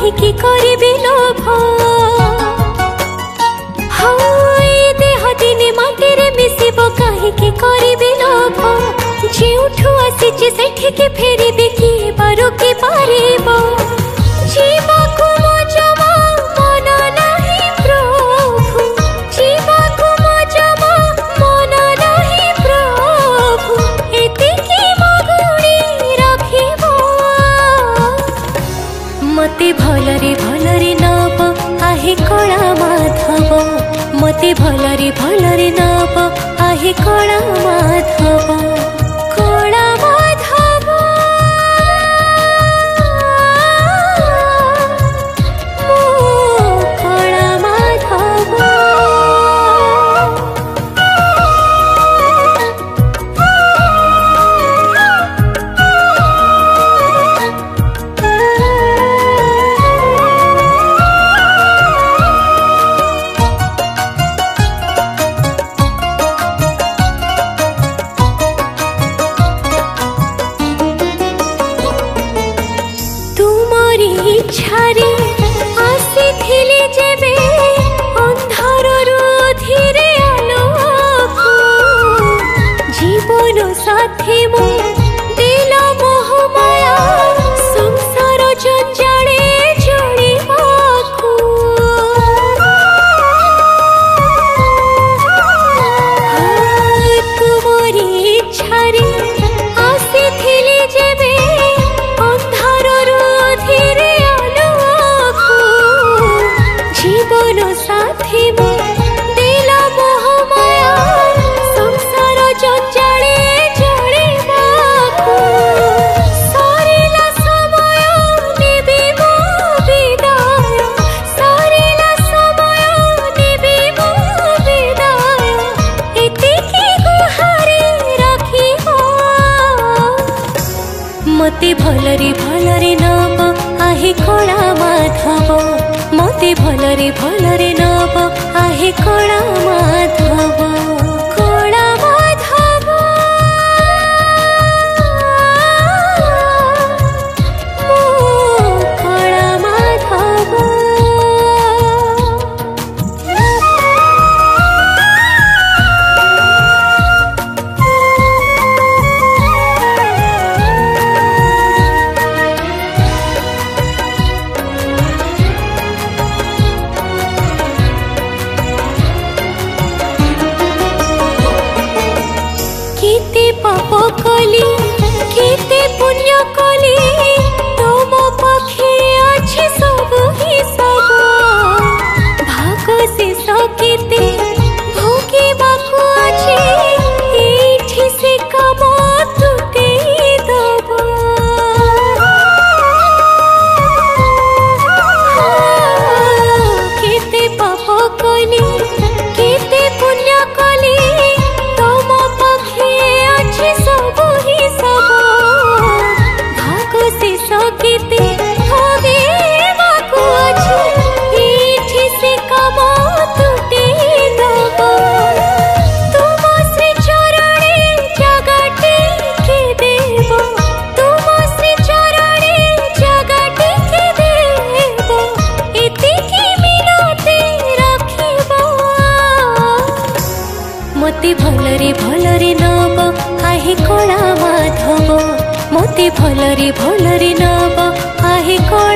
कहीं करी लोभ देह दिने माटीरे मिसिब कहीं करी लोभ जेठू आसी सेठिके फेरबे किए बारो के पारिब जीवाकु मो जमा मन नाही प्रभु जीवाकु मो जमा मन नाही प्रभु एतिकी मगुणी रखिबो मते भलरे नब आहे कला माधव मते भलरे नब आहे कला माधव कला माधव मो कला माधव इच्छारे आसीथिले जेबे अंधाररु धीरे आलोक जीवन साथी मो दिल मोह माया संसार जंजाले जड़िबाकू तुमरी इच्छारे आसीथिले जेबे अंधाररु धीरे जीवन साथी मो दिल मोह माया संसार जंजाले जड़िबाकू सरिला समय नेबे मो विदाय सरिला समय नेबे मो विदाय एतिकी गुहारे रखिबो मते भलरे नब आहे कला माधव मते भलरे नब आहे कला माधव कला माधव मो कला माधव केते पाप कली केते पुण्य कली तुम पखे अच्छे सब हिसाब भाग शेष केते भोगे बाकू अच्छे एठी से काम तुटे दब केते पाप कली केते पुण्य कली सब हिसाब भाग शेष केते भोगे बाकू अच्छे एठी से काम तुटे दब तुम श्री चरणे जगटे के देव तुम श्री चरणे जगटे के देव एतिकी मिनती रखिबो मते भलरे नब आहे कला माधव मते भलरे नब आहे कला